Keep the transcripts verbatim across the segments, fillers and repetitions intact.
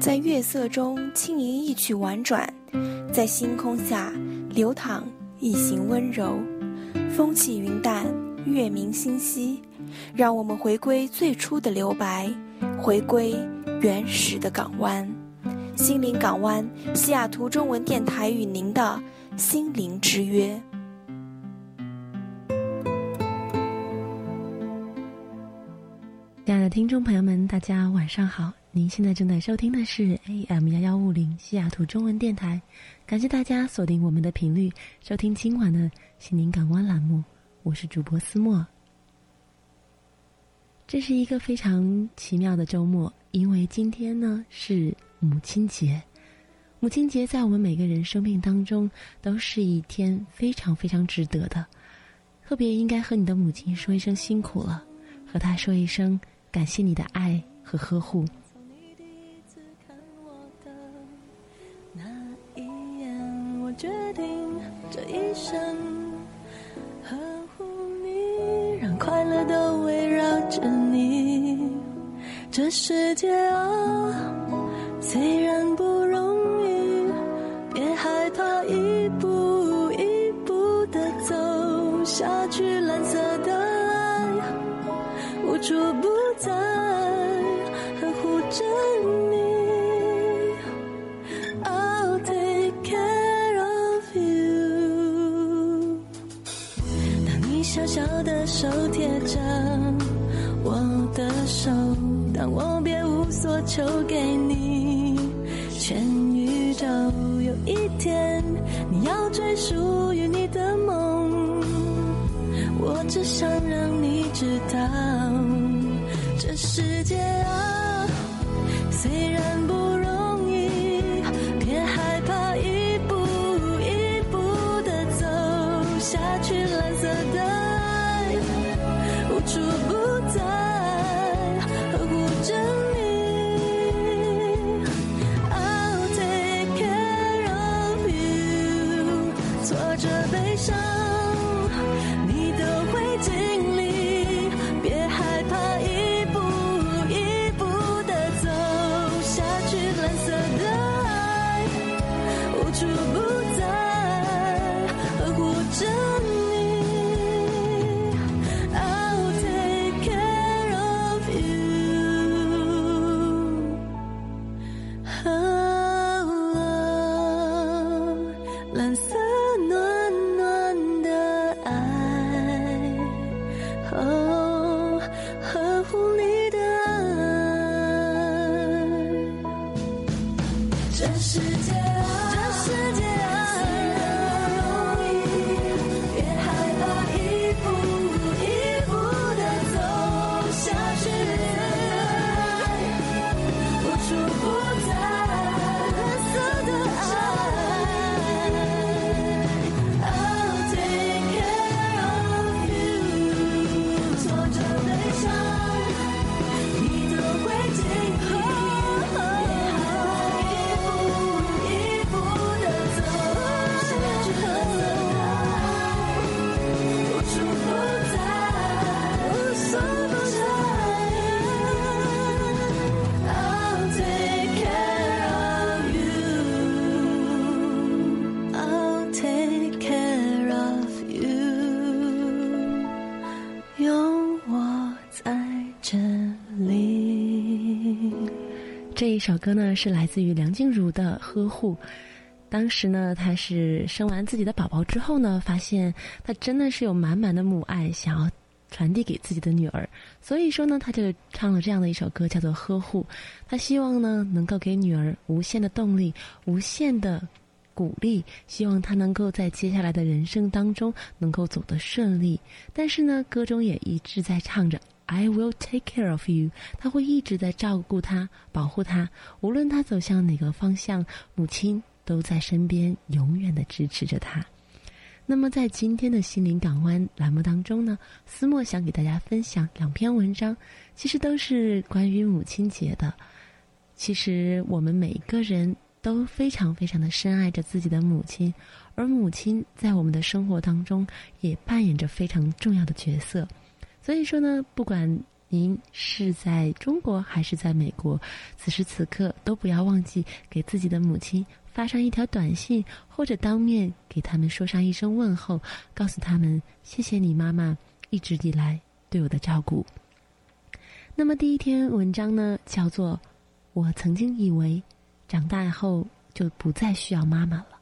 在月色中轻吟一曲婉转，在星空下流淌一行温柔。风起云淡，月明星稀，让我们回归最初的留白，回归原始的港湾。心灵港湾，西雅图中文电台与您的心灵之约。 亲爱的听众朋友们，大家晚上好，您现在正在收听的是 A M 一一五零 西雅图中文电台，感谢大家锁定我们的频率，收听今晚的心灵港湾栏目，我是主播思墨。这是一个非常奇妙的周末，因为今天呢是母亲节。母亲节在我们每个人生命当中都是一天非常非常值得的，特别应该和你的母亲说一声辛苦了，和她说一声感谢你的爱和呵护。 从你第一次看我的那一眼，我决定这一生呵护你，让快乐都围绕着你。这世界啊，虽然不容易，别害怕一步一步地走下去，蓝色的爱无处不在，呵护着你。 I'll take care of you。 当你小小的手贴着我的手，当我别无所求给你全宇宙，有一天你要追属于你的梦，我只想让你知道，这世界啊，虽然不容易，别害怕一步一步地走下去，蓝色的爱无处不在，呵护着你。 I'll take care of you。 挫折悲伤你都会经历，别害怕一步一步地走下去，蓝色的爱无处不在，呵护着你。 I'll take care of you。 哦，蓝色暖暖的爱，哦，呵护你的爱。这世界啊，这世界啊，虽然不容易，别害怕一步一步地走下去，无处不在，蓝色的爱。I'll take care of you。 挫折悲伤你都会经历，别害怕一步一步地走下去，蓝色的爱无处不在，无所不在。I'll take care of you。 I'll take care of you。 有我在这里。 这一首歌呢是来自于梁静茹的《呵护》。当时呢，她是生完自己的宝宝之后呢，发现她真的是有满满的母爱，想要传递给自己的女儿，所以说呢，她就唱了这样的一首歌，叫做《呵护》。她希望呢，能够给女儿无限的动力，无限的鼓励，希望她能够在接下来的人生当中能够走得顺利。但是呢，歌中也一直在唱着 I will take care of you， 他会一直在照顾她，保护她，无论她走向哪个方向，母亲都在身边，永远的支持着她。那么在今天的心灵港湾栏目当中呢，思墨想给大家分享两篇文章，其实都是关于母亲节的。其实我们每个人都非常非常的深爱着自己的母亲，而母亲在我们的生活当中也扮演着非常重要的角色。所以说呢，不管您是在中国还是在美国，此时此刻都不要忘记给自己的母亲发上一条短信，或者当面给他们说上一声问候，告诉他们谢谢你妈妈一直以来对我的照顾。那么第一篇文章呢，叫做我曾经以为长大后就不再需要妈妈了。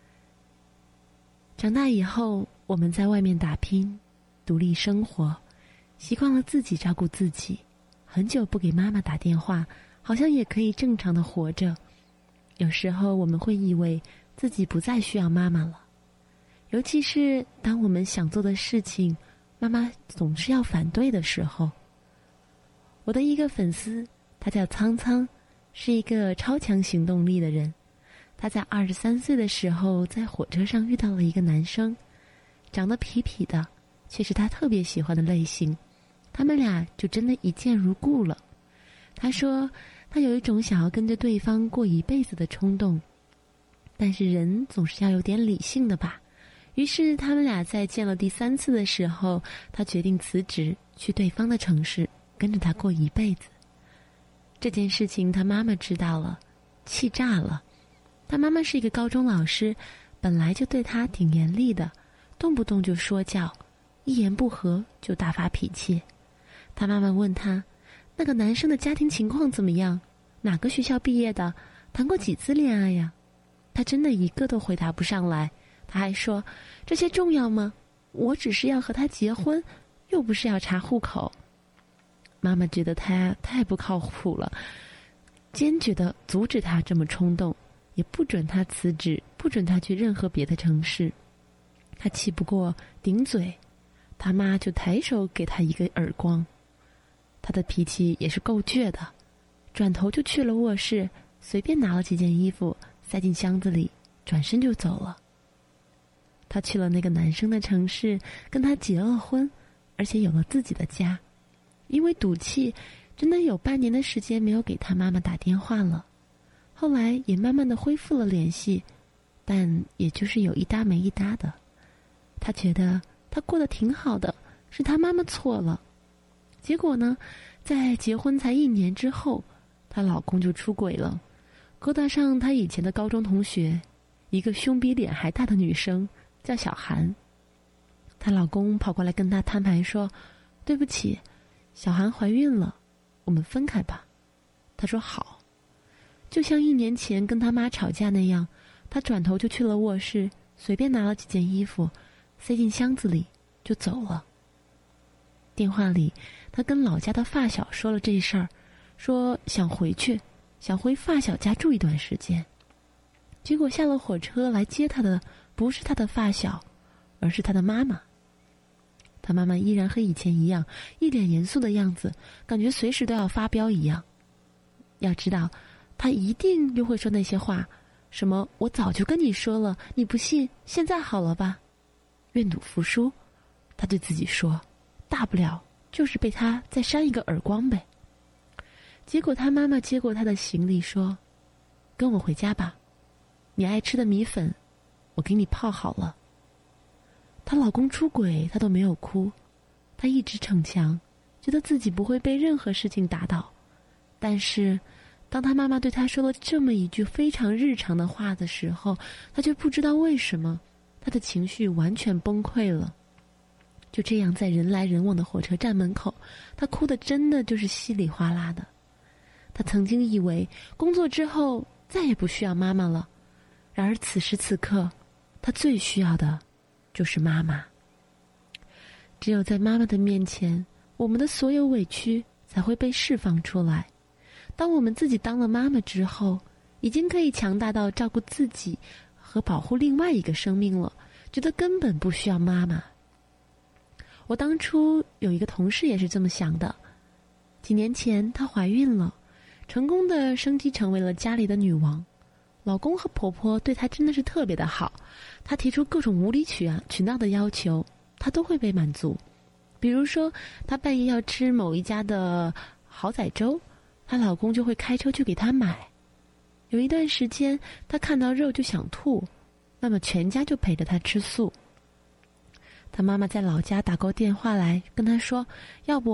长大以后，我们在外面打拼，独立生活，习惯了自己照顾自己，很久不给妈妈打电话，好像也可以正常的活着。有时候我们会以为自己不再需要妈妈了，尤其是当我们想做的事情，妈妈总是要反对的时候。我的一个粉丝，他叫苍苍，是一个超强行动力的人。他在二十三岁的时候，在火车上遇到了一个男生，长得痞痞的，却是他特别喜欢的类型。他们俩就真的一见如故了。他说他有一种想要跟着对方过一辈子的冲动，但是人总是要有点理性的吧。于是他们俩在见了第三次的时候，他决定辞职去对方的城市，跟着他过一辈子。这件事情他妈妈知道了，气炸了。他妈妈是一个高中老师，本来就对他挺严厉的，动不动就说教，一言不合就大发脾气。他妈妈问他，那个男生的家庭情况怎么样？哪个学校毕业的？谈过几次恋爱呀？他真的一个都回答不上来。他还说，这些重要吗？我只是要和他结婚，又不是要查户口。妈妈觉得他太不靠谱了，坚决地阻止他这么冲动，也不准他辞职，不准他去任何别的城市。他气不过顶嘴，他妈就抬手给他一个耳光。他的脾气也是够倔的，转头就去了卧室，随便拿了几件衣服塞进箱子里，转身就走了。他去了那个男生的城市，跟他结了婚，而且有了自己的家。因为赌气，真的有半年的时间没有给他妈妈打电话了。后来也慢慢的恢复了联系，但也就是有一搭没一搭的。他觉得他过得挺好的，是他妈妈错了。结果呢，在结婚才一年之后，她老公就出轨了，勾搭上她以前的高中同学，一个胸比脸还大的女生，叫小韩。她老公跑过来跟她摊牌说，对不起，小韩怀孕了，我们分开吧。她说好。就像一年前跟他妈吵架那样，她转头就去了卧室，随便拿了几件衣服塞进箱子里就走了。电话里她跟老家的发小说了这事儿，说想回去，想回发小家住一段时间。结果下了火车来接她的不是她的发小，而是她的妈妈。她妈妈依然和以前一样，一脸严肃的样子，感觉随时都要发飙一样。要知道她一定又会说那些话，什么我早就跟你说了，你不信，现在好了吧。愿赌服输，她对自己说，大不了就是被他再扇一个耳光呗。结果她妈妈接过她的行李说，跟我回家吧，你爱吃的米粉我给你泡好了。她老公出轨她都没有哭，她一直逞强，觉得自己不会被任何事情打倒。但是当她妈妈对她说了这么一句非常日常的话的时候，她却不知道为什么她的情绪完全崩溃了。就这样在人来人往的火车站门口，她哭得真的就是稀里哗啦的。她曾经以为工作之后再也不需要妈妈了，然而此时此刻她最需要的就是妈妈。只有在妈妈的面前，我们的所有委屈才会被释放出来。当我们自己当了妈妈之后，已经可以强大到照顾自己和保护另外一个生命了，觉得根本不需要妈妈。我当初有一个同事也是这么想的，几年前她怀孕了，成功的升级成为了家里的女王，老公和婆婆对她真的是特别的好，她提出各种无理取啊取闹的要求，她都会被满足。比如说她半夜要吃某一家的好仔粥，她老公就会开车去给她买。有一段时间她看到肉就想吐，那么全家就陪着她吃素。她妈妈在老家打过电话来跟她说，要不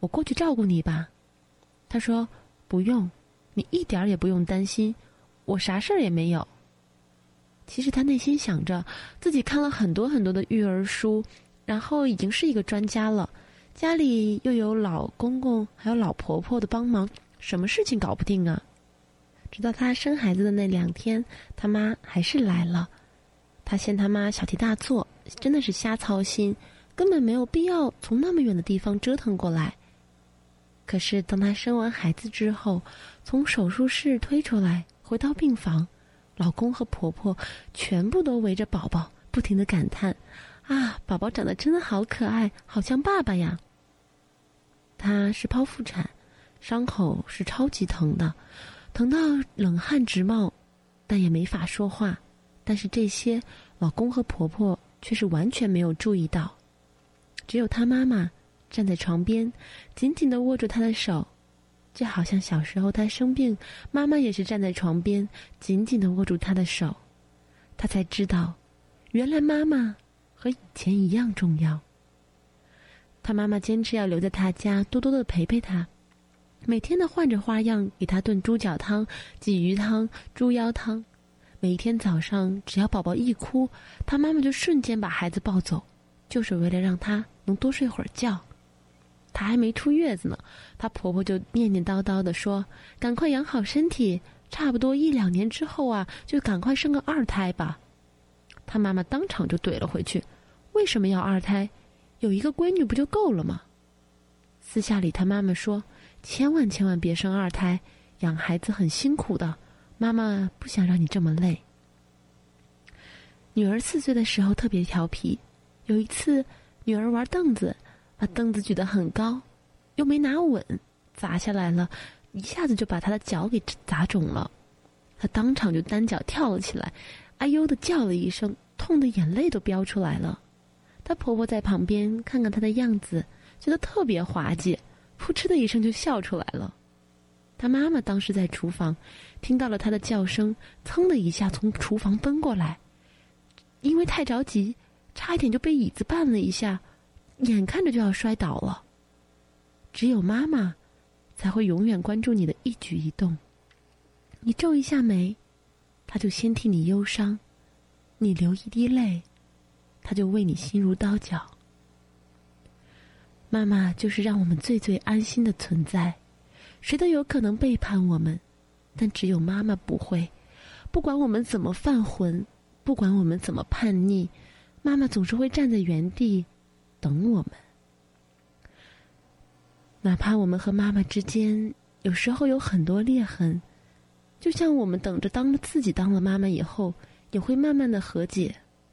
我过去照顾你吧。他说不用，你一点也不用担心，我啥事儿也没有。其实他内心想着自己看了很多很多的育儿书，然后已经是一个专家了，家里又有老公公还有老婆婆的帮忙，什么事情搞不定啊。直到他生孩子的那两天，他妈还是来了。他嫌他妈小题大做，真的是瞎操心，根本没有必要从那么远的地方折腾过来。可是当他生完孩子之后，从手术室推出来，回到病房，老公和婆婆全部都围着宝宝，不停地感叹：啊，宝宝长得真的好可爱，好像爸爸呀。他是剖腹产，伤口是超级疼的，疼到冷汗直冒，但也没法说话。但是这些老公和婆婆却是完全没有注意到，只有他妈妈站在床边，紧紧地握住他的手，就好像小时候他生病，妈妈也是站在床边，紧紧地握住他的手。他才知道，原来妈妈和以前一样重要。他妈妈坚持要留在他家，多多地陪陪他，每天的换着花样给他炖猪脚汤、鲫鱼汤、猪腰汤。每一天早上，只要宝宝一哭，他妈妈就瞬间把孩子抱走，就是为了让他能多睡会儿觉。她还没出月子呢，她婆婆就念念叨叨地说：赶快养好身体，差不多一两年之后啊，就赶快生个二胎吧。她妈妈当场就怼了回去：为什么要二胎？有一个闺女不就够了吗？私下里她妈妈说：千万千万别生二胎，养孩子很辛苦的，妈妈不想让你这么累。女儿四岁的时候特别调皮，有一次女儿玩凳子，把凳子举得很高，又没拿稳，砸下来了，一下子就把她的脚给砸肿了。她当场就单脚跳了起来，哎呦的叫了一声，痛得眼泪都飙出来了。她婆婆在旁边看看她的样子，觉得特别滑稽，扑哧的一声就笑出来了。她妈妈当时在厨房，听到了她的叫声，噌的一下从厨房奔过来，因为太着急，差一点就被椅子绊了一下，眼看着就要摔倒了。只有妈妈才会永远关注你的一举一动，你皱一下眉，她就先替你忧伤；你流一滴泪，她就为你心如刀绞。妈妈就是让我们最最安心的存在，谁都有可能背叛我们，但只有妈妈不会。不管我们怎么犯浑，不管我们怎么叛逆，妈妈总是会站在原地等我们。哪怕我们和妈妈之间有时候有很多裂痕，就像我们等着当了自己当了妈妈以后，也会慢慢的和解。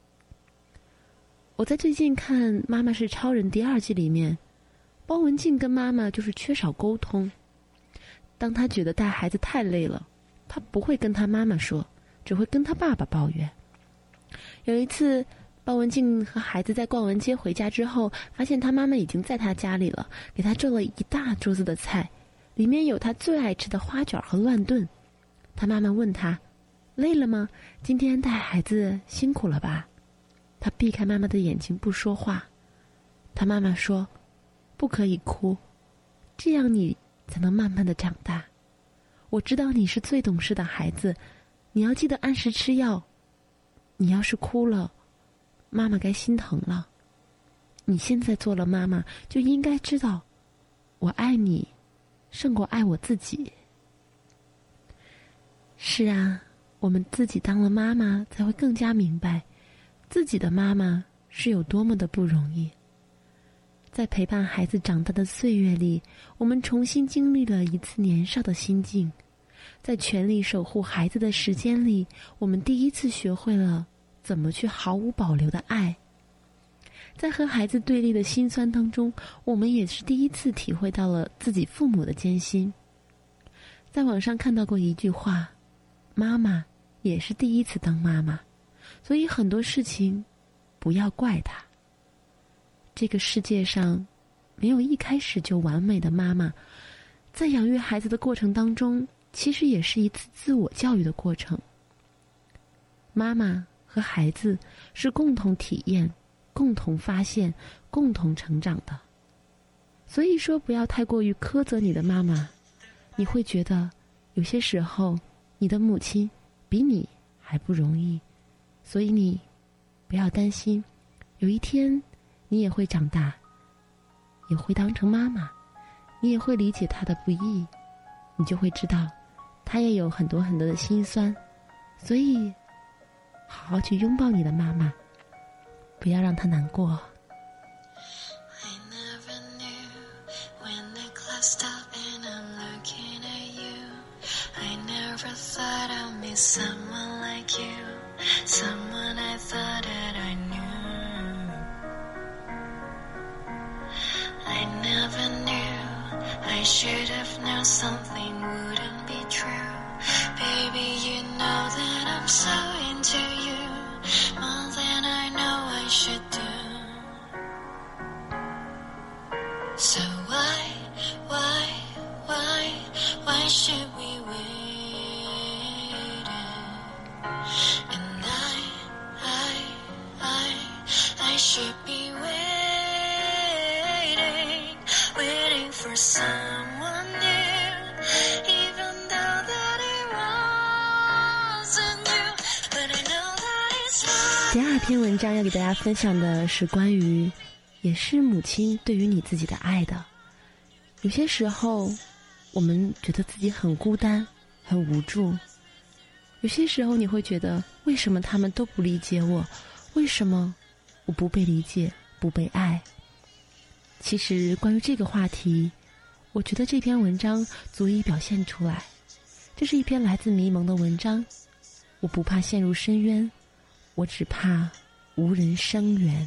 我在最近看《妈妈是超人》第二季里面，包文婧跟妈妈就是缺少沟通。当她觉得带孩子太累了，她不会跟她妈妈说，只会跟她爸爸抱怨。有一次包文婧和孩子在逛完街回家之后，发现她妈妈已经在她家里了，给她做了一大桌子的菜，里面有她最爱吃的花卷和乱炖。她妈妈问她：累了吗？今天带孩子辛苦了吧？她避开妈妈的眼睛不说话。她妈妈说：不可以哭，这样你才能慢慢的长大。我知道你是最懂事的孩子，你要记得按时吃药。你要是哭了，妈妈该心疼了。你现在做了妈妈，就应该知道，我爱你，胜过爱我自己。是啊，我们自己当了妈妈，才会更加明白，自己的妈妈是有多么的不容易。在陪伴孩子长大的岁月里，我们重新经历了一次年少的心境。在全力守护孩子的时间里，我们第一次学会了怎么去毫无保留的爱。在和孩子对立的辛酸当中，我们也是第一次体会到了自己父母的艰辛。在网上看到过一句话，妈妈也是第一次当妈妈，所以很多事情不要怪她。这个世界上没有一开始就完美的妈妈，在养育孩子的过程当中，其实也是一次自我教育的过程。妈妈和孩子是共同体验、共同发现、共同成长的。 所以说不要太过于苛责你的妈妈，你会觉得有些时候你的母亲比你还不容易，所以你不要担心，有一天你也会长大，也会当成妈妈，你也会理解她的不易，你就会知道她也有很多很多的辛酸，所以好好去拥抱你的妈妈，不要让她难过。 Someone like you, someone I thought that I knew. I never knew, I should have known something wouldn't be true. Baby, you know that I'm so into you, more than I know I should do. So why, why, why, why should we wait?Should be waiting, waiting for someone new, even though that it wasn't you, but I know that it's fine. 第二篇文章要给大家分享的是关于，也是母亲对于你自己的爱的。有些时候，我们觉得自己很孤单，很无助。有些时候你会觉得，为什么他们都不理解我？为什么我不被理解，不被爱？其实关于这个话题，我觉得这篇文章足以表现出来。这是一篇来自迷蒙的文章，我不怕陷入深渊，我只怕无人声援。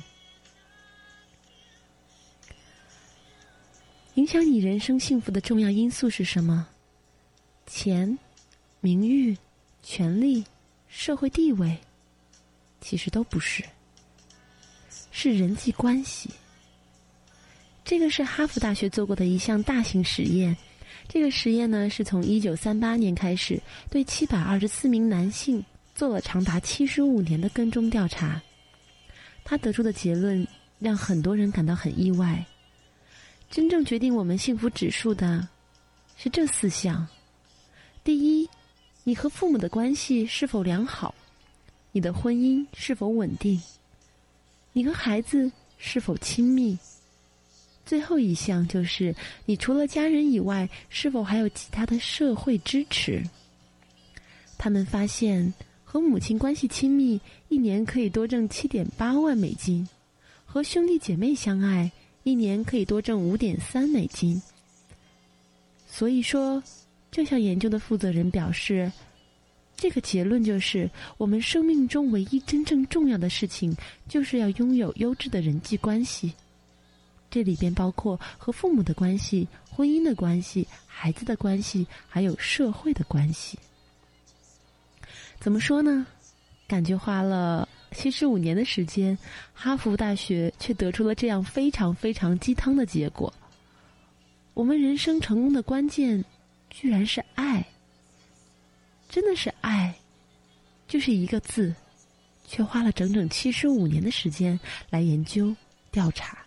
影响你人生幸福的重要因素是什么？钱、名誉、权力、社会地位？其实都不是，是人际关系。这个是哈佛大学做过的一项大型实验。这个实验呢，是从一九三八年开始，对七百二十四名男性做了长达七十五年的跟踪调查。他得出的结论让很多人感到很意外。真正决定我们幸福指数的是这四项：第一，你和父母的关系是否良好，你的婚姻是否稳定，你和孩子是否亲密，最后一项就是你除了家人以外，是否还有其他的社会支持。他们发现和母亲关系亲密，一年可以多挣 七点八万美金，和兄弟姐妹相爱，一年可以多挣 五点三美金。所以说，这项研究的负责人表示，这个结论就是我们生命中唯一真正重要的事情，就是要拥有优质的人际关系。这里边包括和父母的关系、婚姻的关系、孩子的关系，还有社会的关系。怎么说呢？感觉花了七十五年的时间，哈佛大学却得出了这样非常非常鸡汤的结果。我们人生成功的关键，居然是爱。真的是爱，就是一个字，却花了整整七十五年的时间来研究、调查。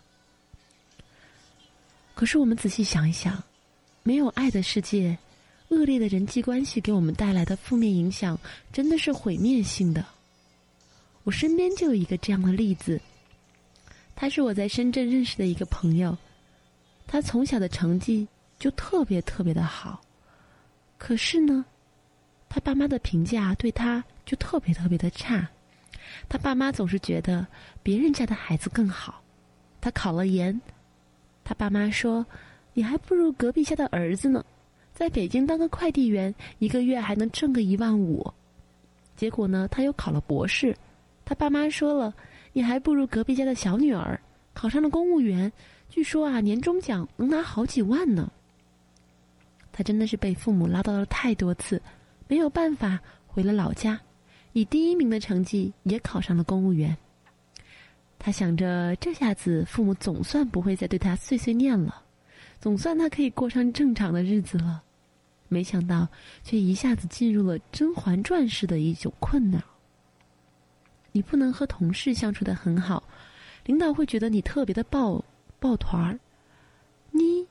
可是我们仔细想一想，没有爱的世界，恶劣的人际关系给我们带来的负面影响，真的是毁灭性的。我身边就有一个这样的例子，他是我在深圳认识的一个朋友，他从小的成绩就特别特别的好，可是呢，他爸妈的评价对他就特别特别的差。他爸妈总是觉得别人家的孩子更好。他考了研，他爸妈说，你还不如隔壁家的儿子呢，在北京当个快递员，一个月还能挣个一万五。结果呢，他又考了博士，他爸妈说了，你还不如隔壁家的小女儿，考上了公务员，据说啊，年终奖能拿好几万呢。他真的是被父母唠叨了太多次，没有办法回了老家，以第一名的成绩也考上了公务员。他想着这下子父母总算不会再对他碎碎念了，总算他可以过上正常的日子了。没想到却一下子进入了甄嬛传式的一种困扰。你不能和同事相处得很好，领导会觉得你特别的抱抱团儿，你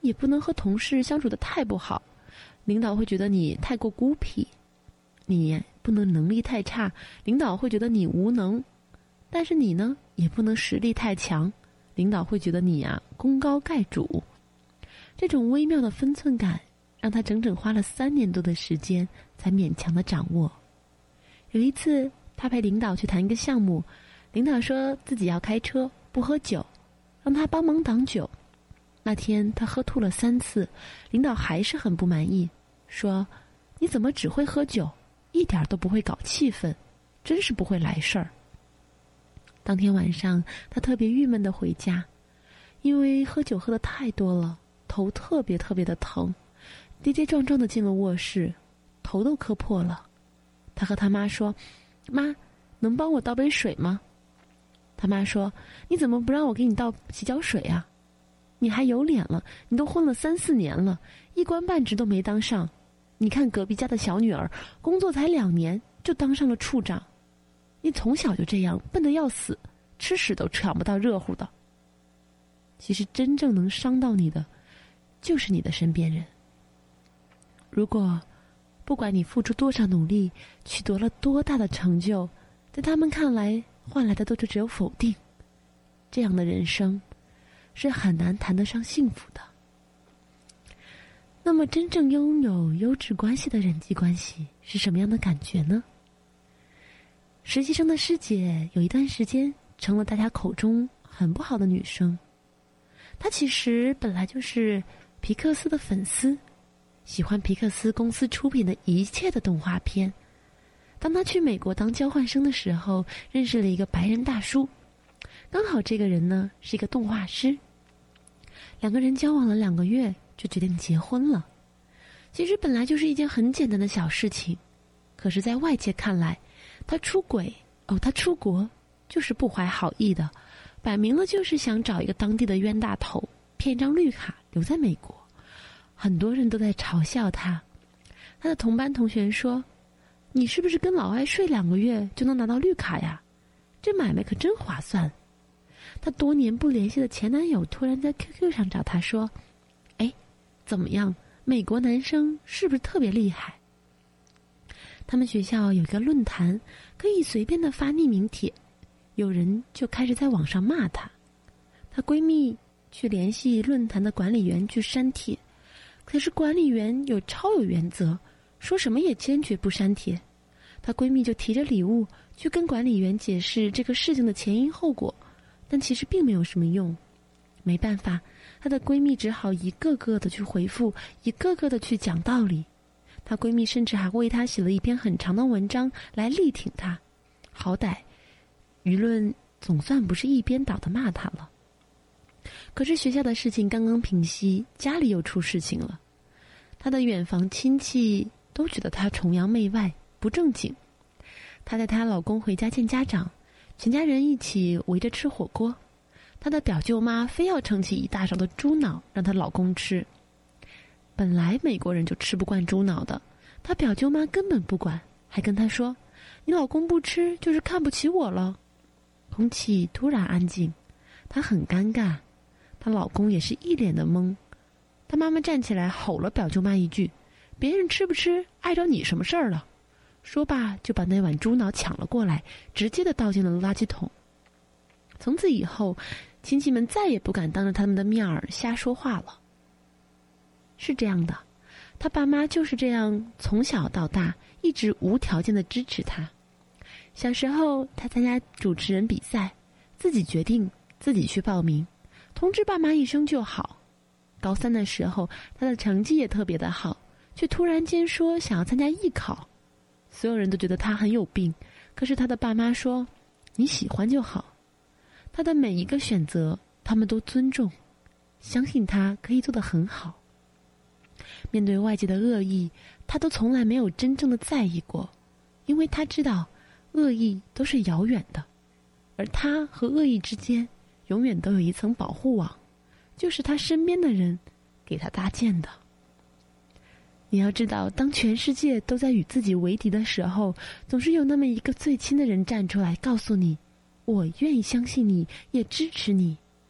也不能和同事相处得太不好，领导会觉得你太过孤僻。你不能能力太差，领导会觉得你无能。但是你呢，也不能实力太强，领导会觉得你啊功高盖主。这种微妙的分寸感让他整整花了三年多的时间才勉强的掌握。有一次他陪领导去谈一个项目，领导说自己要开车不喝酒，让他帮忙挡酒。那天他喝吐了三次，领导还是很不满意，说你怎么只会喝酒，一点都不会搞气氛，真是不会来事儿。当天晚上他特别郁闷地回家，因为喝酒喝得太多了，头特别特别的疼，跌跌撞撞地进了卧室，头都磕破了。他和他妈说，妈，能帮我倒杯水吗？他妈说，你怎么不让我给你倒洗脚水啊？你还有脸了，你都混了三四年了，一官半职都没当上。你看隔壁家的小女儿，工作才两年就当上了处长。你从小就这样，笨得要死，吃屎都抢不到热乎的。其实真正能伤到你的，就是你的身边人。如果不管你付出多少努力，取得了多大的成就，在他们看来换来的都是只有否定，这样的人生是很难谈得上幸福的。那么真正拥有优质关系的人际关系是什么样的感觉呢？实习生的师姐有一段时间成了大家口中很不好的女生。她其实本来就是皮克斯的粉丝，喜欢皮克斯公司出品的一切的动画片。当她去美国当交换生的时候，认识了一个白人大叔，刚好这个人呢是一个动画师。两个人交往了两个月就决定结婚了。其实本来就是一件很简单的小事情，可是在外界看来，他出轨哦，他出国就是不怀好意的，摆明了就是想找一个当地的冤大头，骗张绿卡留在美国。很多人都在嘲笑他。他的同班同学说，你是不是跟老外睡两个月就能拿到绿卡呀？这买卖可真划算。他多年不联系的前男友突然在 Q Q 上找他说，哎，怎么样，美国男生是不是特别厉害？他们学校有一个论坛，可以随便的发匿名帖，有人就开始在网上骂她。她闺蜜去联系论坛的管理员去删帖，可是管理员有超有原则，说什么也坚决不删帖。她闺蜜就提着礼物去跟管理员解释这个事情的前因后果，但其实并没有什么用。没办法，她的闺蜜只好一个个的去回复，一个个的去讲道理。她闺蜜甚至还为她写了一篇很长的文章来力挺她，好歹舆论总算不是一边倒的骂她了。可是学校的事情刚刚平息，家里又出事情了。她的远房亲戚都觉得她崇洋媚外，不正经。她带她老公回家见家长，全家人一起围着吃火锅。她的表舅妈非要盛起一大勺的猪脑让她老公吃。本来美国人就吃不惯猪脑的，她表舅妈根本不管，还跟她说，你老公不吃就是看不起我了。空气突然安静，她很尴尬，她老公也是一脸的懵。她妈妈站起来吼了表舅妈一句，别人吃不吃碍着你什么事儿了。说罢就把那碗猪脑抢了过来，直接的倒进了垃圾桶。从此以后，亲戚们再也不敢当着他们的面儿瞎说话了。是这样的，他爸妈就是这样从小到大一直无条件的支持他。小时候他参加主持人比赛，自己决定自己去报名，通知爸妈一声就好。高三的时候他的成绩也特别的好，却突然间说想要参加艺考。所有人都觉得他很有病，可是他的爸妈说，你喜欢就好。他的每一个选择他们都尊重，相信他可以做得很好。面对外界的恶意，他都从来没有真正的在意过，因为他知道恶意都是遥远的，而他和恶意之间永远都有一层保护网，就是他身边的人给他搭建的。你要知道，当全世界都在与自己为敌的时候，总是有那么一个最亲的人站出来告诉你，我愿意相信你，也支持你。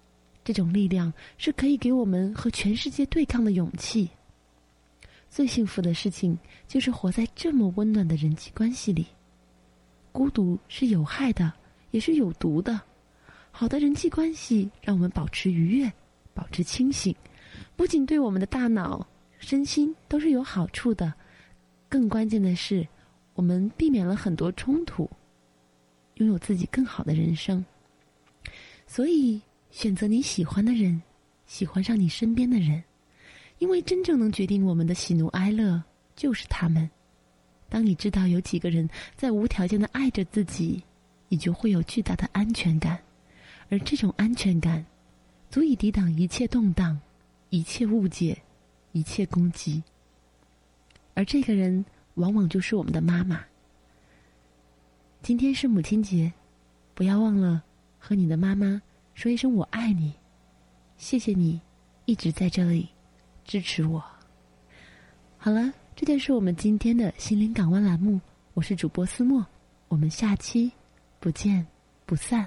这种力量是可以给我们和全世界对抗的勇气。最幸福的事情就是活在这么温暖的人际关系里。孤独是有害的，也是有毒的。好的人际关系让我们保持愉悦，保持清醒，不仅对我们的大脑、身心都是有好处的，更关键的是，我们避免了很多冲突，拥有自己更好的人生。所以，选择你喜欢的人，喜欢上你身边的人，因为真正能决定我们的喜怒哀乐，就是他们。当你知道有几个人在无条件的爱着自己，你就会有巨大的安全感，而这种安全感，足以抵挡一切动荡，一切误解，一切攻击。而这个人，往往就是我们的妈妈。今天是母亲节，不要忘了和你的妈妈说一声我爱你，谢谢你一直在这里支持我。好了，这就是我们今天的心灵港湾栏目，我是主播思墨，我们下期不见不散。